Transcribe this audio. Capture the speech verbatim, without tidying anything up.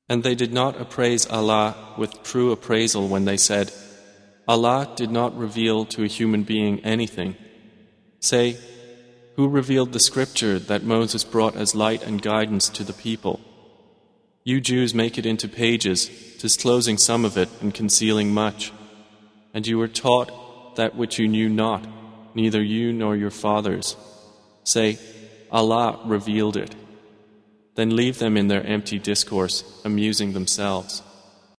And they did not appraise Allah with true appraisal when they said, Allah did not reveal to a human being anything. Say, who revealed the scripture that Moses brought as light and guidance to the people? You Jews make it into pages, disclosing some of it and concealing much. And you were taught that which you knew not, neither you nor your fathers. Say, Allah revealed it. Then leave them in their empty discourse, amusing themselves.